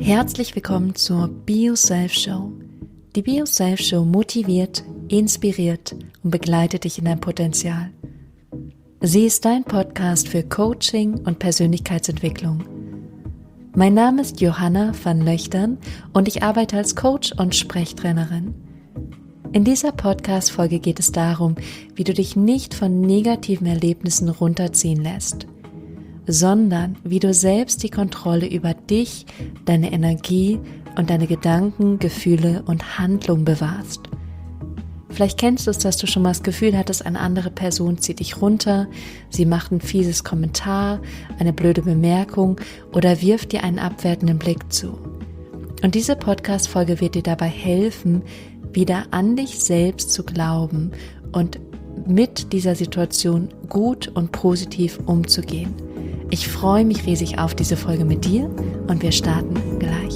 Herzlich willkommen zur Be Yourself Show. Die Be Yourself Show motiviert, inspiriert und begleitet dich in dein Potenzial. Sie ist dein Podcast für Coaching und Persönlichkeitsentwicklung. Mein Name ist Johanna van Löchtern und ich arbeite als Coach und Sprechtrainerin. In dieser Podcast-Folge geht es darum, wie du dich nicht von negativen Erlebnissen runterziehen lässt, sondern wie du selbst die Kontrolle über dich, deine Energie und deine Gedanken, Gefühle und Handlungen bewahrst. Vielleicht kennst du es, dass du schon mal das Gefühl hattest, eine andere Person zieht dich runter, sie macht ein fieses Kommentar, eine blöde Bemerkung oder wirft dir einen abwertenden Blick zu. Und diese Podcast-Folge wird dir dabei helfen, wieder an dich selbst zu glauben und mit dieser Situation gut und positiv umzugehen. Ich freue mich riesig auf diese Folge mit dir und wir starten gleich.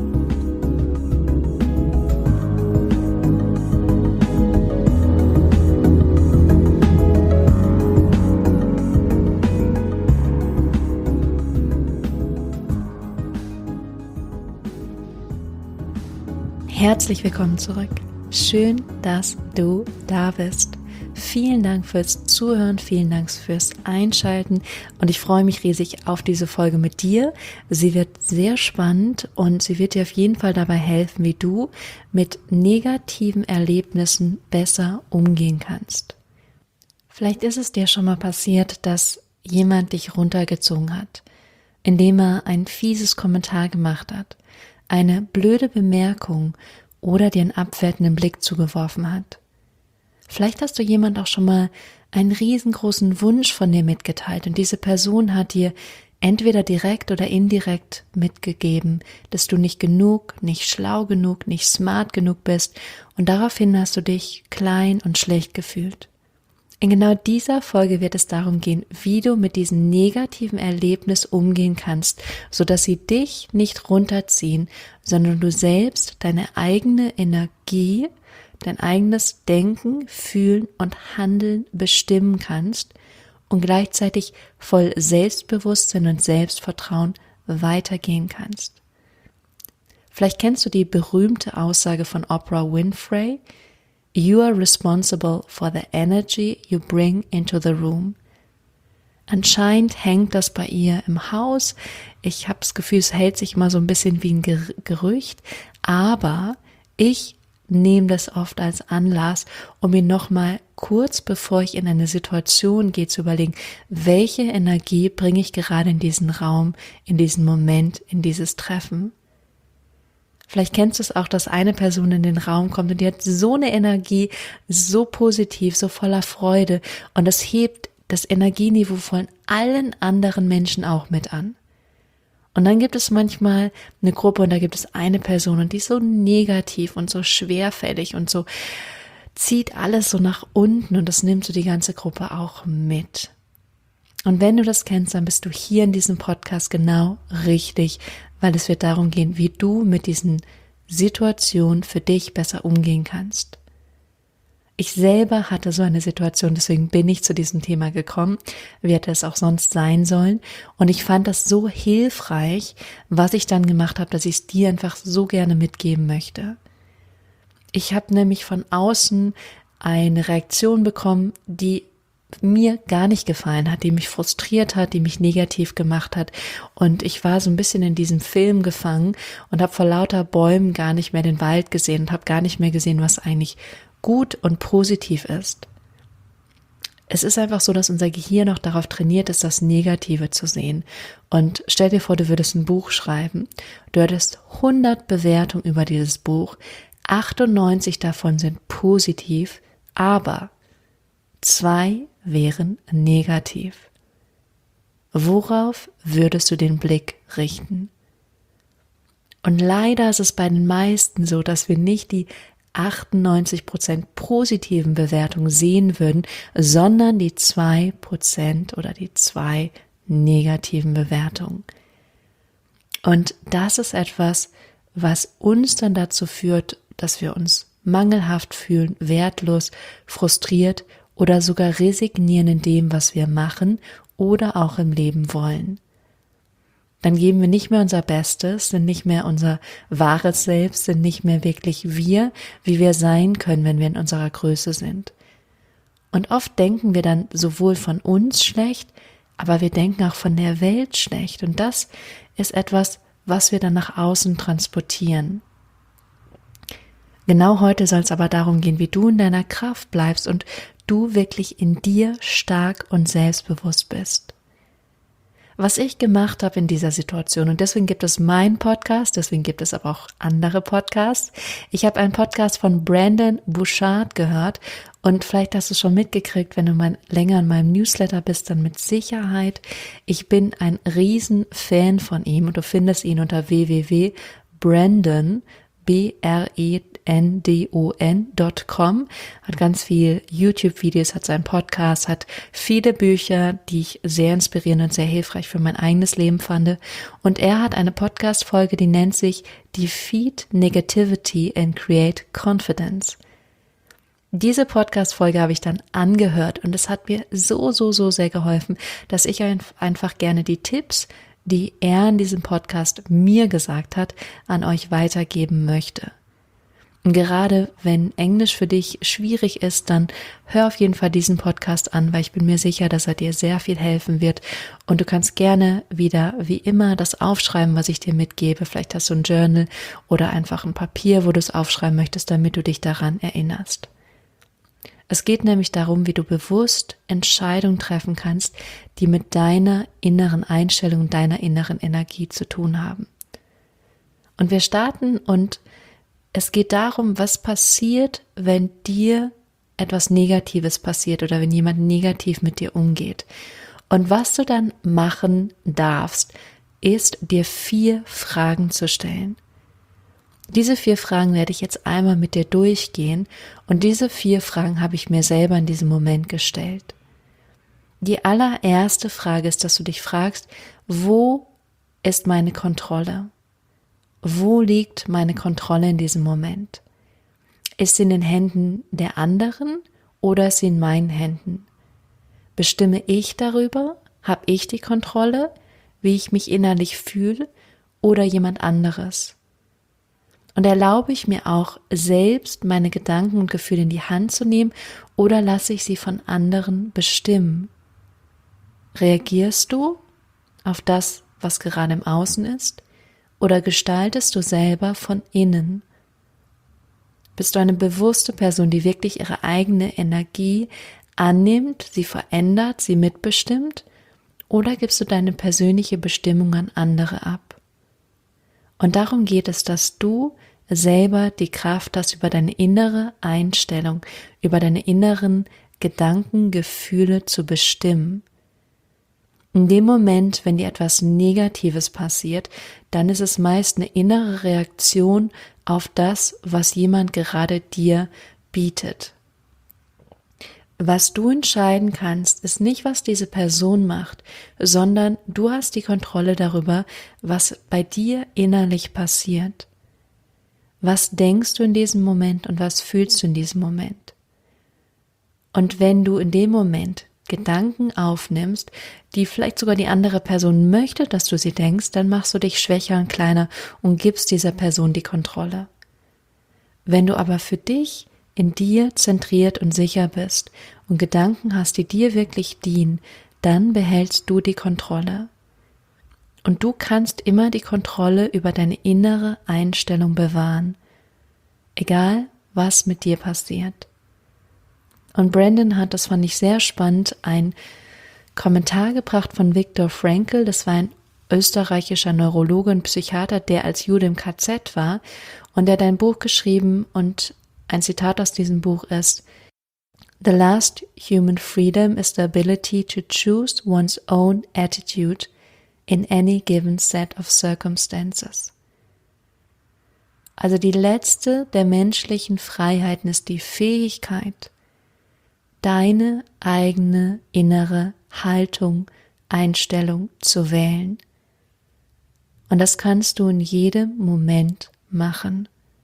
Herzlich willkommen zurück. Schön, dass du da bist. Vielen Dank fürs Zuhören, vielen Dank fürs Einschalten und ich freue mich riesig auf diese Folge mit dir. Sie wird sehr spannend und sie wird dir auf jeden Fall dabei helfen, wie du mit negativen Erlebnissen besser umgehen kannst. Vielleicht ist es dir schon mal passiert, dass jemand dich runtergezogen hat, indem er ein fieses Kommentar gemacht hat, eine blöde Bemerkung oder dir einen abwertenden Blick zugeworfen hat. Vielleicht hast du jemand auch schon mal einen riesengroßen Wunsch von dir mitgeteilt und diese Person hat dir entweder direkt oder indirekt mitgegeben, dass du nicht genug, nicht schlau genug, nicht smart genug bist und daraufhin hast du dich klein und schlecht gefühlt. In genau dieser Folge wird es darum gehen, wie du mit diesem negativen Erlebnis umgehen kannst, sodass sie dich nicht runterziehen, sondern du selbst deine eigene Energie, dein eigenes Denken, Fühlen und Handeln bestimmen kannst und gleichzeitig voll Selbstbewusstsein und Selbstvertrauen weitergehen kannst. Vielleicht kennst du die berühmte Aussage von Oprah Winfrey: You are responsible for the energy you bring into the room. Anscheinend hängt das bei ihr im Haus. Ich habe das Gefühl, es hält sich immer so ein bisschen wie ein Gerücht, aber ich nehme das oft als Anlass, um mir nochmal kurz bevor ich in eine Situation gehe, zu überlegen, welche Energie bringe ich gerade in diesen Raum, in diesen Moment, in dieses Treffen. Vielleicht kennst du es auch, dass eine Person in den Raum kommt und die hat so eine Energie, so positiv, so voller Freude und das hebt das Energieniveau von allen anderen Menschen auch mit an. Und dann gibt es manchmal eine Gruppe und da gibt es eine Person und die ist so negativ und so schwerfällig und so zieht alles so nach unten und das nimmt so die ganze Gruppe auch mit. Und wenn du das kennst, dann bist du hier in diesem Podcast genau richtig, weil es wird darum gehen, wie du mit diesen Situationen für dich besser umgehen kannst. Ich selber hatte so eine Situation, deswegen bin ich zu diesem Thema gekommen, wie hätte es auch sonst sein sollen. Und ich fand das so hilfreich, was ich dann gemacht habe, dass ich es dir einfach so gerne mitgeben möchte. Ich habe nämlich von außen eine Reaktion bekommen, die mir gar nicht gefallen hat, die mich frustriert hat, die mich negativ gemacht hat. Und ich war so ein bisschen in diesem Film gefangen und habe vor lauter Bäumen gar nicht mehr den Wald gesehen und habe gar nicht mehr gesehen, was eigentlich gut und positiv ist. Es ist einfach so, dass unser Gehirn noch darauf trainiert ist, das Negative zu sehen. Und stell dir vor, du würdest ein Buch schreiben, du hättest 100 Bewertungen über dieses Buch, 98 davon sind positiv, aber 2 wären negativ. Worauf würdest du den Blick richten? Und leider ist es bei den meisten so, dass wir nicht die 98% positiven Bewertungen sehen würden, sondern die 2% oder die 2 negativen Bewertungen. Und das ist etwas, was uns dann dazu führt, dass wir uns mangelhaft fühlen, wertlos, frustriert oder sogar resignieren in dem, was wir machen oder auch im Leben wollen. Dann geben wir nicht mehr unser Bestes, sind nicht mehr unser wahres Selbst, sind nicht mehr wirklich wir, wie wir sein können, wenn wir in unserer Größe sind. Und oft denken wir dann sowohl von uns schlecht, aber wir denken auch von der Welt schlecht. Und das ist etwas, was wir dann nach außen transportieren. Genau heute soll es aber darum gehen, wie du in deiner Kraft bleibst und du wirklich in dir stark und selbstbewusst bist. Was ich gemacht habe in dieser Situation, und deswegen gibt es meinen Podcast, deswegen gibt es aber auch andere Podcasts. Ich habe einen Podcast von Brendon Burchard gehört und vielleicht hast du es schon mitgekriegt, wenn du länger in meinem Newsletter bist, dann mit Sicherheit. Ich bin ein Riesenfan von ihm und du findest ihn unter www.brendon.com. brendon.com, hat ganz viel YouTube-Videos, hat seinen Podcast, hat viele Bücher, die ich sehr inspirierend und sehr hilfreich für mein eigenes Leben fand. Und er hat eine Podcast-Folge, die nennt sich Defeat Negativity and Create Confidence. Diese Podcast-Folge habe ich dann angehört und es hat mir so sehr geholfen, dass ich einfach gerne die Tipps, die er in diesem Podcast mir gesagt hat, an euch weitergeben möchte. Und gerade wenn Englisch für dich schwierig ist, dann hör auf jeden Fall diesen Podcast an, weil ich bin mir sicher, dass er dir sehr viel helfen wird. Und du kannst gerne wieder, wie immer, das aufschreiben, was ich dir mitgebe. Vielleicht hast du ein Journal oder einfach ein Papier, wo du es aufschreiben möchtest, damit du dich daran erinnerst. Es geht nämlich darum, wie du bewusst Entscheidungen treffen kannst, die mit deiner inneren Einstellung, deiner inneren Energie zu tun haben. Und wir starten und es geht darum, was passiert, wenn dir etwas Negatives passiert oder wenn jemand negativ mit dir umgeht. Und was du dann machen darfst, ist dir 4 Fragen zu stellen. Diese 4 Fragen werde ich jetzt einmal mit dir durchgehen und diese 4 Fragen habe ich mir selber in diesem Moment gestellt. Die allererste Frage ist, dass du dich fragst, wo ist meine Kontrolle? Wo liegt meine Kontrolle in diesem Moment? Ist sie in den Händen der anderen oder ist sie in meinen Händen? Bestimme ich darüber? Habe ich die Kontrolle, wie ich mich innerlich fühle oder jemand anderes? Und erlaube ich mir auch selbst, meine Gedanken und Gefühle in die Hand zu nehmen oder lasse ich sie von anderen bestimmen? Reagierst du auf das, was gerade im Außen ist, oder gestaltest du selber von innen? Bist du eine bewusste Person, die wirklich ihre eigene Energie annimmt, sie verändert, sie mitbestimmt, oder gibst du deine persönliche Bestimmung an andere ab? Und darum geht es, dass du selber die Kraft hast, über deine innere Einstellung, über deine inneren Gedanken, Gefühle zu bestimmen. In dem Moment, wenn dir etwas Negatives passiert, dann ist es meist eine innere Reaktion auf das, was jemand gerade dir bietet. Was du entscheiden kannst, ist nicht, was diese Person macht, sondern du hast die Kontrolle darüber, was bei dir innerlich passiert. Was denkst du in diesem Moment und was fühlst du in diesem Moment? Und wenn du in dem Moment Gedanken aufnimmst, die vielleicht sogar die andere Person möchte, dass du sie denkst, dann machst du dich schwächer und kleiner und gibst dieser Person die Kontrolle. Wenn du aber für dich in dir zentriert und sicher bist und Gedanken hast, die dir wirklich dienen, dann behältst du die Kontrolle. Und du kannst immer die Kontrolle über deine innere Einstellung bewahren, egal was mit dir passiert. Und Brendon hat, das fand ich sehr spannend, ein Kommentar gebracht von Viktor Frankl, das war ein österreichischer Neurologe und Psychiater, der als Jude im KZ war, und der hat ein Buch geschrieben und ein Zitat aus diesem Buch ist: "The last human freedom is the ability to choose one's own attitude in any given set of circumstances." Also die letzte der menschlichen Freiheiten ist die Fähigkeit, deine eigene innere Haltung, Einstellung zu wählen. Und das kannst du in jedem Moment machen.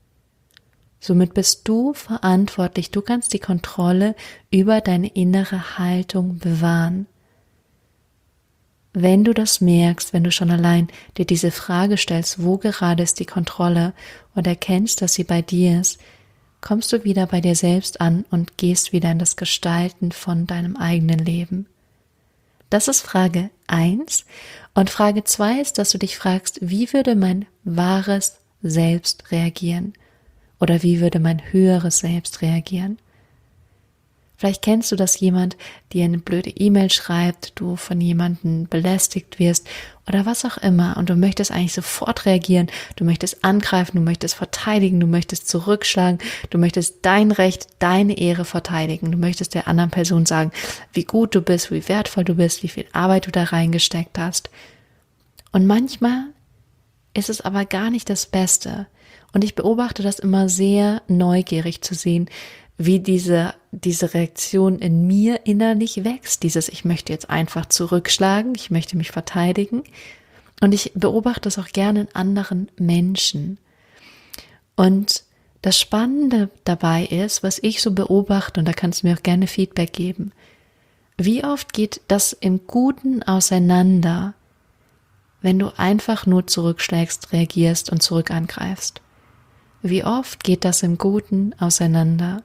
Somit bist du verantwortlich, du kannst die Kontrolle über deine innere Haltung bewahren. wenn du das merkst, wenn du schon allein dir diese Frage stellst, wo gerade ist die Kontrolle und erkennst, dass sie bei dir ist, kommst du wieder bei dir selbst an und gehst wieder in das Gestalten von deinem eigenen Leben. Das ist Frage 1. Und Frage 2 ist, dass du dich fragst, wie würde mein wahres Selbst reagieren? Oder wie würde mein höheres Selbst reagieren? Vielleicht kennst du, dass jemand dir eine blöde E-Mail schreibt, du von jemandem belästigt wirst oder was auch immer und du möchtest eigentlich sofort reagieren, du möchtest angreifen, du möchtest verteidigen, du möchtest zurückschlagen, du möchtest dein Recht, deine Ehre verteidigen, du möchtest der anderen Person sagen, wie gut du bist, wie wertvoll du bist, wie viel Arbeit du da reingesteckt hast. Und manchmal ist es aber gar nicht das Beste. Und ich beobachte das immer sehr neugierig zu sehen, wie diese Reaktion in mir innerlich wächst. Ich möchte jetzt einfach zurückschlagen, ich möchte mich verteidigen. Und ich beobachte es auch gerne in anderen Menschen. Und das Spannende dabei ist, was ich so beobachte, und da kannst du mir auch gerne Feedback geben, wie oft geht das im Guten auseinander, wenn du einfach nur zurückschlägst, reagierst und zurück angreifst? Wie oft geht das im Guten auseinander?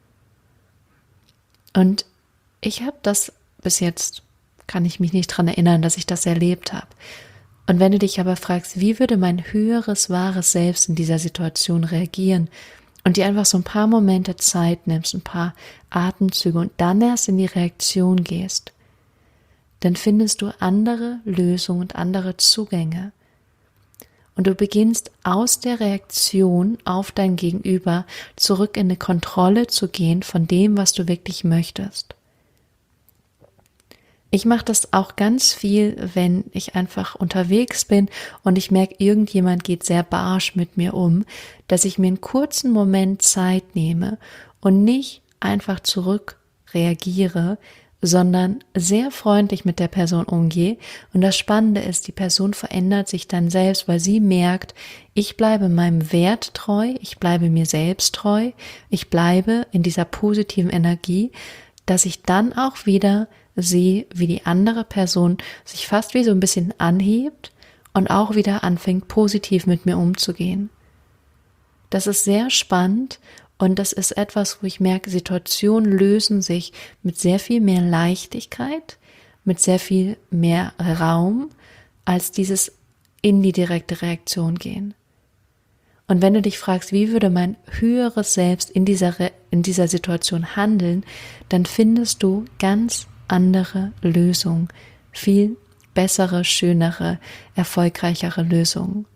Und ich habe das bis jetzt, kann ich mich nicht dran erinnern, dass ich das erlebt habe. Und wenn du dich aber fragst, wie würde mein höheres, wahres Selbst in dieser Situation reagieren und dir einfach so ein paar Momente Zeit nimmst, ein paar Atemzüge und dann erst in die Reaktion gehst, dann findest du andere Lösungen und andere Zugänge. Und du beginnst aus der Reaktion auf dein Gegenüber zurück in eine Kontrolle zu gehen von dem, was du wirklich möchtest. Ich mache das auch ganz viel, wenn ich einfach unterwegs bin und ich merke, irgendjemand geht sehr barsch mit mir um, dass ich mir einen kurzen Moment Zeit nehme und nicht einfach zurück reagiere, sondern sehr freundlich mit der Person umgehe. Und das Spannende ist, die Person verändert sich dann selbst, weil sie merkt, ich bleibe meinem Wert treu, ich bleibe mir selbst treu, ich bleibe in dieser positiven Energie, dass ich dann auch wieder sehe, wie die andere Person sich fast wie so ein bisschen anhebt und auch wieder anfängt, positiv mit mir umzugehen. Das ist sehr spannend. Und das ist etwas, wo ich merke, Situationen lösen sich mit sehr viel mehr Leichtigkeit, mit sehr viel mehr Raum, als dieses in die direkte Reaktion gehen. Und wenn du dich fragst, wie würde mein höheres Selbst in dieser Situation handeln, dann findest du ganz andere Lösungen, viel bessere, schönere, erfolgreichere Lösungen.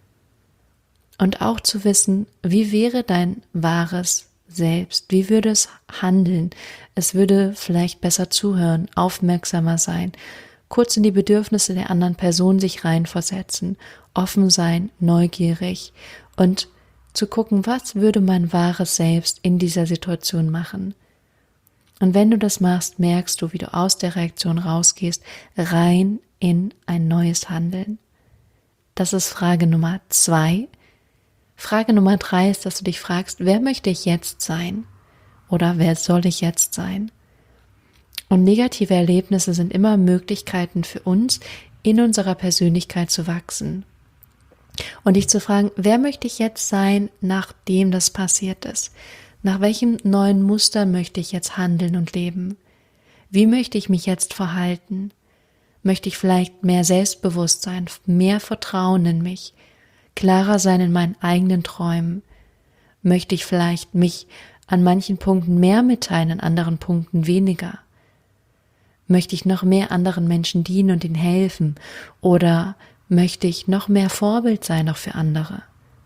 Und auch zu wissen, wie wäre dein wahres Selbst? Wie würde es handeln? Es würde vielleicht besser zuhören, aufmerksamer sein, kurz in die Bedürfnisse der anderen Person sich reinversetzen, offen sein, neugierig und zu gucken, was würde mein wahres Selbst in dieser Situation machen? Und wenn du das machst, merkst du, wie du aus der Reaktion rausgehst, rein in ein neues Handeln. Das ist Frage Nummer 2. Frage Nummer 3 ist, dass du dich fragst, wer möchte ich jetzt sein? Oder wer soll ich jetzt sein? Und negative Erlebnisse sind immer Möglichkeiten für uns, in unserer Persönlichkeit zu wachsen. Und dich zu fragen, wer möchte ich jetzt sein, nachdem das passiert ist? Nach welchem neuen Muster möchte ich jetzt handeln und leben? Wie möchte ich mich jetzt verhalten? Möchte ich vielleicht mehr Selbstbewusstsein, mehr Vertrauen in mich? Klarer sein in meinen eigenen Träumen? Möchte ich vielleicht mich an manchen Punkten mehr mitteilen, an anderen Punkten weniger? Möchte ich noch mehr anderen Menschen dienen und ihnen helfen? Oder möchte ich noch mehr Vorbild sein, auch für andere?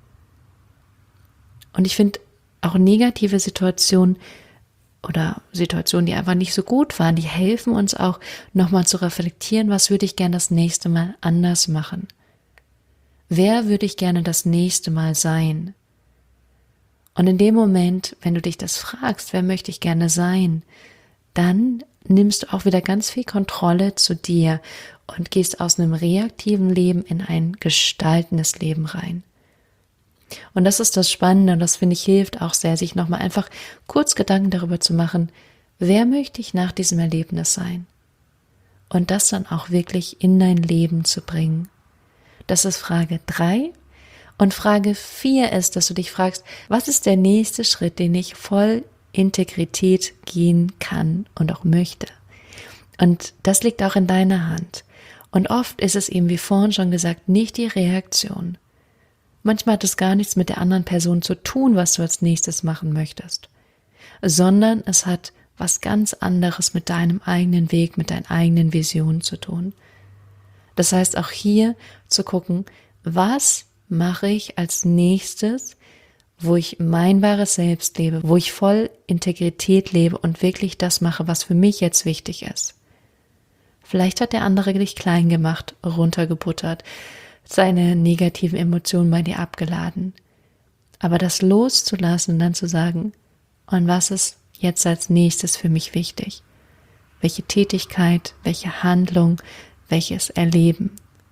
Und ich finde auch negative Situationen oder Situationen, die einfach nicht so gut waren, die helfen uns auch nochmal zu reflektieren, was würde ich gerne das nächste Mal anders machen? Wer würde ich gerne das nächste Mal sein? Und in dem Moment, wenn du dich das fragst, wer möchte ich gerne sein, dann nimmst du auch wieder ganz viel Kontrolle zu dir und gehst aus einem reaktiven Leben in ein gestaltendes Leben rein. Und das ist das Spannende und das finde ich hilft auch sehr, sich nochmal einfach kurz Gedanken darüber zu machen, wer möchte ich nach diesem Erlebnis sein? und das dann auch wirklich in dein Leben zu bringen. Das ist Frage 3. Und Frage 4 ist, dass du dich fragst, was ist der nächste Schritt, den ich voll Integrität gehen kann und auch möchte? Und das liegt auch in deiner Hand. Und oft ist es eben, wie vorhin schon gesagt, nicht die Reaktion. Manchmal hat es gar nichts mit der anderen Person zu tun, was du als nächstes machen möchtest, sondern es hat was ganz anderes mit deinem eigenen Weg, mit deinen eigenen Visionen zu tun. Das heißt auch hier zu gucken, was mache ich als nächstes, wo ich mein wahres Selbst lebe, wo ich voll Integrität lebe und wirklich das mache, was für mich jetzt wichtig ist. Vielleicht hat der andere dich klein gemacht, runtergebuttert, seine negativen Emotionen bei dir abgeladen. Aber das loszulassen und dann zu sagen, und was ist jetzt als nächstes für mich wichtig? Welche Tätigkeit, welche Handlung, welches Erleben?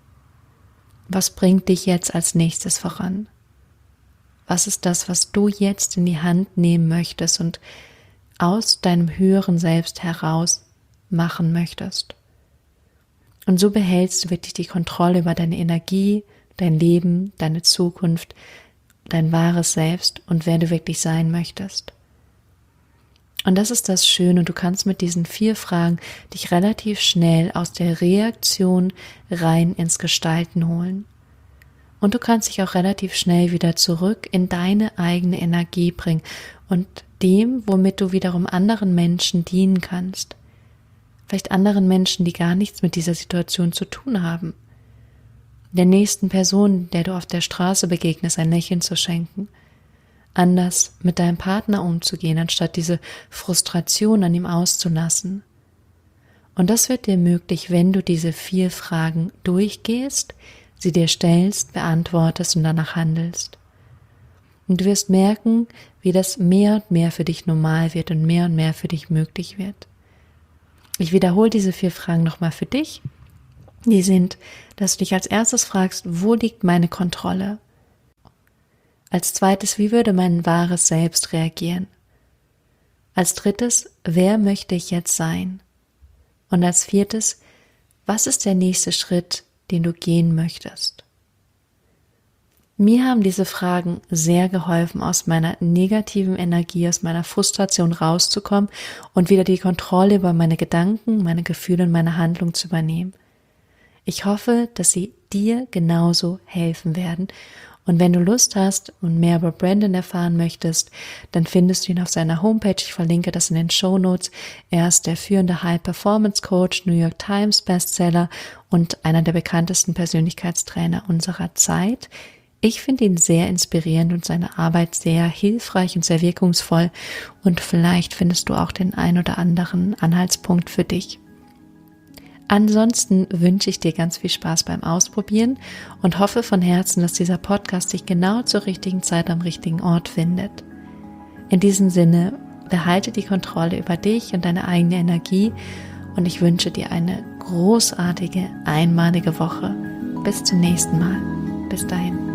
Was bringt dich jetzt als nächstes voran? Was ist das, was du jetzt in die Hand nehmen möchtest und aus deinem höheren Selbst heraus machen möchtest? Und so behältst du wirklich die Kontrolle über deine Energie, dein Leben, deine Zukunft, dein wahres Selbst und wer du wirklich sein möchtest. Und das ist das Schöne, du kannst mit diesen 4 Fragen dich relativ schnell aus der Reaktion rein ins Gestalten holen. Und du kannst dich auch relativ schnell wieder zurück in deine eigene Energie bringen und dem, womit du wiederum anderen Menschen dienen kannst. Vielleicht anderen Menschen, die gar nichts mit dieser Situation zu tun haben. Der nächsten Person, der du auf der Straße begegnest, ein Lächeln zu schenken. Anders mit deinem Partner umzugehen, anstatt diese Frustration an ihm auszulassen. Und das wird dir möglich, wenn du diese 4 Fragen durchgehst, sie dir stellst, beantwortest und danach handelst. Und du wirst merken, wie das mehr und mehr für dich normal wird und mehr für dich möglich wird. Ich wiederhole diese 4 Fragen nochmal für dich. Die sind, dass du dich als erstes fragst, wo liegt meine Kontrolle? Als zweites, wie würde mein wahres Selbst reagieren? Als drittes, wer möchte ich jetzt sein? Und als viertes, was ist der nächste Schritt, den du gehen möchtest? Mir haben diese Fragen sehr geholfen, aus meiner negativen Energie, aus meiner Frustration rauszukommen und wieder die Kontrolle über meine Gedanken, meine Gefühle und meine Handlung zu übernehmen. Ich hoffe, dass sie dir genauso helfen werden. Und wenn du Lust hast und mehr über Brandon erfahren möchtest, dann findest du ihn auf seiner Homepage. Ich verlinke das in den Shownotes. Er ist der führende High-Performance-Coach, New York Times Bestseller und einer der bekanntesten Persönlichkeitstrainer unserer Zeit. Ich finde ihn sehr inspirierend und seine Arbeit sehr hilfreich und sehr wirkungsvoll. Und vielleicht findest du auch den ein oder anderen Anhaltspunkt für dich. Ansonsten wünsche ich dir ganz viel Spaß beim Ausprobieren und hoffe von Herzen, dass dieser Podcast dich genau zur richtigen Zeit am richtigen Ort findet. In diesem Sinne, behalte die Kontrolle über dich und deine eigene Energie und ich wünsche dir eine großartige, einmalige Woche. Bis zum nächsten Mal. Bis dahin.